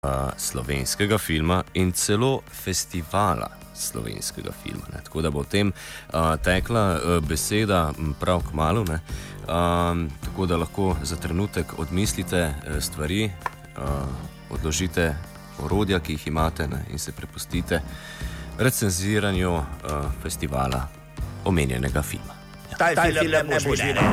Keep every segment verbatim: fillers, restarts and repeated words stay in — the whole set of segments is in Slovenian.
slovenskega filma in celo festivala slovenskega filma. Ne. Tako da bo o tem uh, tekla uh, beseda prav kmalu, ne. Um, tako da lahko za trenutek odmislite uh, stvari, uh, odložite orodja, ki jih imate, ne, in se prepustite recenziranju uh, festivala omenjenega filma. Ja. Ta, Ta film, film ne bo živel.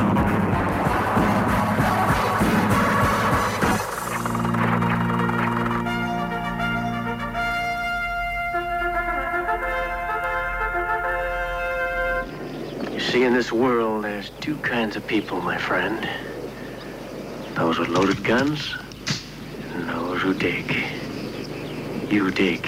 See, in this world, there's two kinds of people, my friend. Those with loaded guns and those who dig. You dig.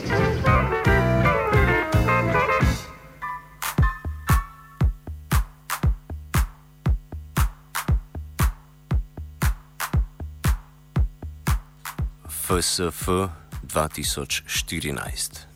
F S F dva tisoč štirinajst.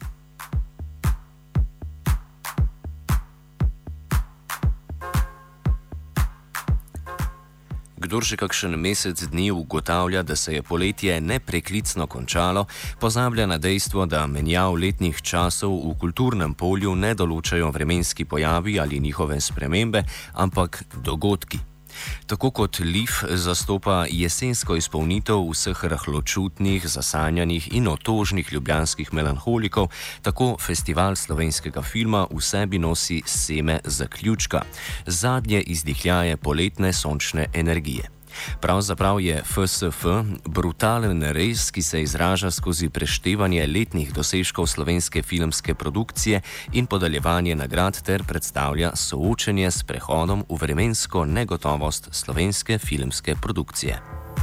Kdor že kakšen mesec dni ugotavlja, da se je poletje nepreklicno končalo, pozablja na dejstvo, da menjav letnih časov v kulturnem polju ne določajo vremenski pojavi ali njihove spremembe, ampak dogodki. Tako kot Lif zastopa jesensko izpolnitev vseh rahločutnih, zasanjanih in otožnih ljubljanskih melanholikov, tako festival slovenskega filma v sebi nosi seme zaključka, zadnje izdihljaje poletne sončne energije. Pravzaprav je F S F brutalen res, ki se izraža skozi preštevanje letnih dosežkov slovenske filmske produkcije in podeljevanje nagrad ter predstavlja soočenje s prehodom v vremensko negotovost slovenske filmske produkcije.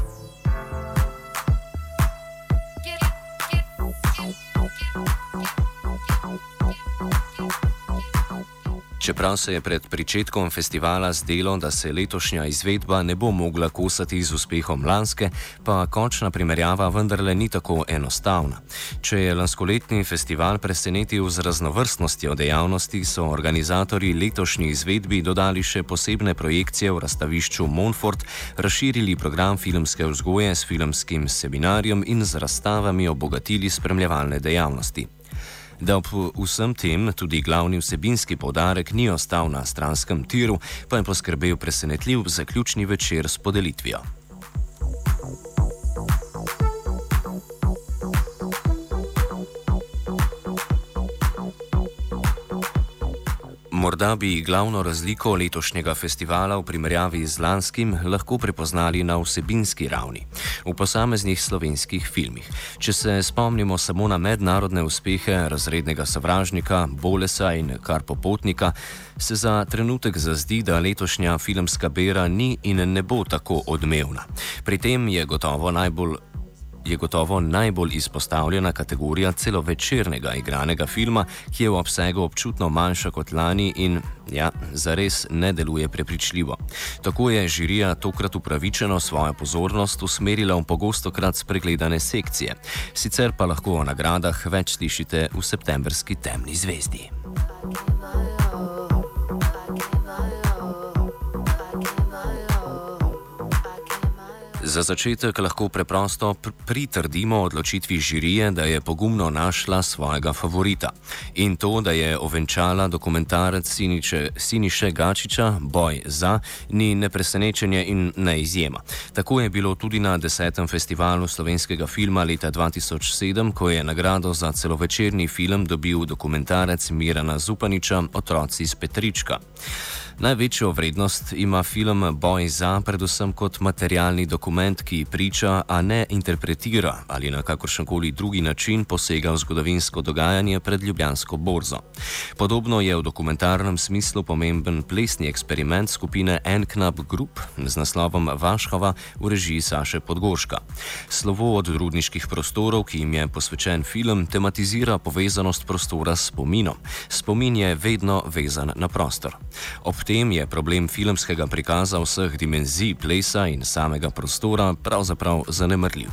Čeprav se je pred pričetkom festivala zdelo, da se letošnja izvedba ne bo mogla kosati z uspehom lanske, pa končna primerjava vendarle ni tako enostavna. Če je lanskoletni festival presenetil z raznovrstnostjo dejavnosti, so organizatorji letošnji izvedbi dodali še posebne projekcije v razstavišču Montfort, razširili program filmske vzgoje s filmskim seminarjem in z razstavami obogatili spremljevalne dejavnosti. Da ob vsem tem tudi glavni vsebinski poudarek ni ostal na stranskem tiru, pa je poskrbel presenetljiv zaključni večer s podelitvijo. Morda bi glavno razliko letošnjega festivala v primerjavi z lanskim lahko prepoznali na vsebinski ravni, v posameznih slovenskih filmih. Če se spomnimo samo na mednarodne uspehe Razrednega sovražnika, Bolesa in Kar popotnika, se za trenutek zazdi, da letošnja filmska bera ni in ne bo tako odmevna. Pri tem je gotovo najbolj je gotovo najbolj izpostavljena kategorija celovečernega igranega filma, ki je v obsegu občutno manjša kot lani in, ja, zares ne deluje prepričljivo. Tako je žirija tokrat upravičeno svojo pozornost usmerila v pogostokrat spregledane sekcije. Sicer pa lahko o nagradah več slišite v septembrski Temni zvezdi. Za začetek lahko preprosto pritrdimo odločitvi žirije, da je pogumno našla svojega favorita. In to, da je ovenčala dokumentarec Siniče, Siniše Gačiča Boj za, ni ne presenečenje in ne izjema. Tako je bilo tudi na desetem festivalu slovenskega filma leta dva tisoč sedem, ko je nagrado za celovečerni film dobil dokumentarec Mirana Zupaniča Otroci iz Petrička. Največjo vrednost ima film Boj za predvsem kot materialni dokument, ki priča, a ne interpretira ali na kakršenkoli drugi način posega v zgodovinsko dogajanje pred Ljubljansko borzo. Podobno je v dokumentarnem smislu pomemben plesni eksperiment skupine N-Knab Group z naslovom Vašhova v režiji Saše Podgorška. Slovo od rudniških prostorov, ki jim je posvečen film, tematizira povezanost prostora s spominom. Spomin je vedno vezan na prostor. Ob tem je problem filmskega prikaza vseh dimenzij plesa in samega prostora pravzaprav zanemarljiv.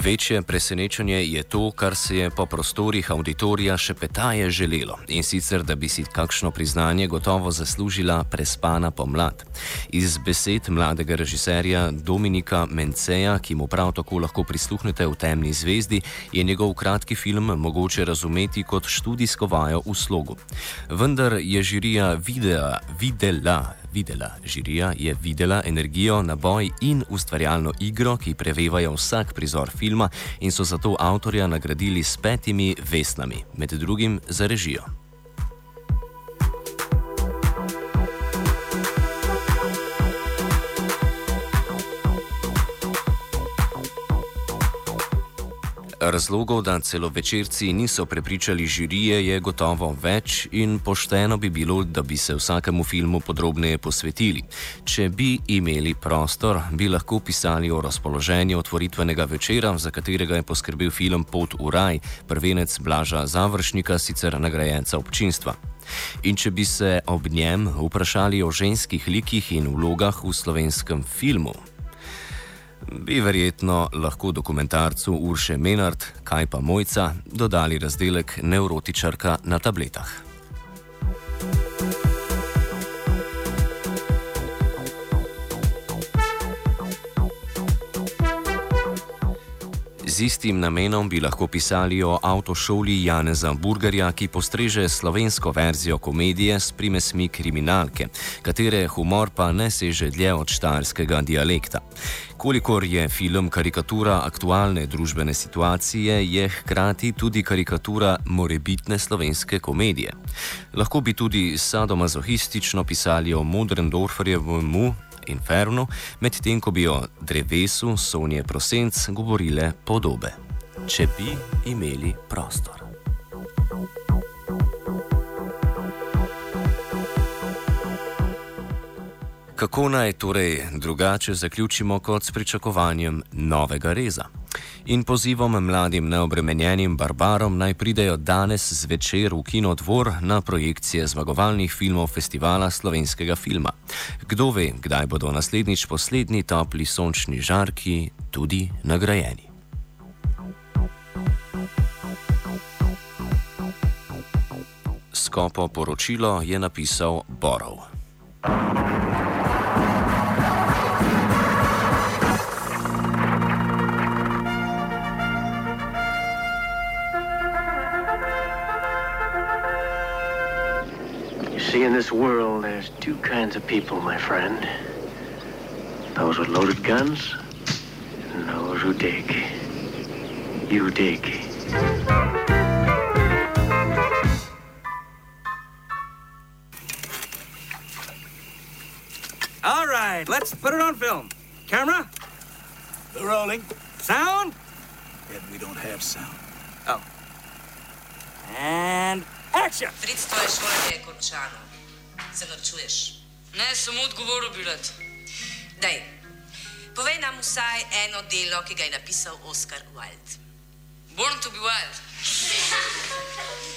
Večje presenečenje je to, kar se je po prostorih auditorija še petaje želelo, in sicer, da bi si kakšno priznanje gotovo zaslužila Prespana pomlad. Iz besed mladega režiserja Dominika Menceja, ki mu prav tako lahko prisluhnete v Temni zvezdi, je njegov kratki film mogoče razumeti kot študijsko vajo v slogu. Vendar je žirija videla, videla, videla, žirija je videla energijo, naboj in ustvarjalno igro, ki prevevajo vsak prizor filma in so zato avtorja nagradili s petimi vesnami, med drugim za režijo. Razlogov, da celovečerci niso prepričali žirije, je gotovo več in pošteno bi bilo, da bi se vsakemu filmu podrobneje posvetili. Če bi imeli prostor, bi lahko pisali o razpoloženju otvoritvenega večera, za katerega je poskrbel film Pot v raj, prvenec Blaža Završnika, sicer nagrajenca občinstva. In če bi se ob njem vprašali o ženskih likih in vlogah v slovenskem filmu, bi verjetno lahko dokumentarcu Urše Menard, Kaj pa Mojca, dodali razdelek Nevrotičarka na tabletah. Z istim namenom bi lahko pisali o avtošoli Janeza Burgerja, ki postreže slovensko verzijo komedije s primesmi kriminalke, katere humor pa ne seže dlje od štajerskega dialekta. Kolikor je film karikatura aktualne družbene situacije, je hkrati tudi karikatura morebitne slovenske komedije. Lahko bi tudi sadomazohistično pisali o Moderndorferjevemu Inferno, medtem ko bi o drevesu Sonje Prosenc govorile podobe. Če bi imeli prostor. Kako naj torej drugače zaključimo kot s pričakovanjem novega reza? In pozivom mladim neobremenjenim barbarom naj pridejo danes zvečer v Kinodvor na projekcije zmagovalnih filmov Festivala slovenskega filma. Kdo ve, kdaj bodo naslednjič poslednji topli sončni žarki tudi nagrajeni. Skopo poročilo je napisal Borov. See, in this world, there's two kinds of people, my friend. Those with loaded guns, and those who dig. You dig. All right, let's put it on film. Camera? We're rolling. Sound? Yet we don't have sound. Oh. And action! Fric, tvoje šolanje je končano. Se norčuješ? Ne, samo odgovoril bi rad. Daj, povej nam vsaj eno delo, ki ga je napisal Oscar Wilde. Born to be Wild.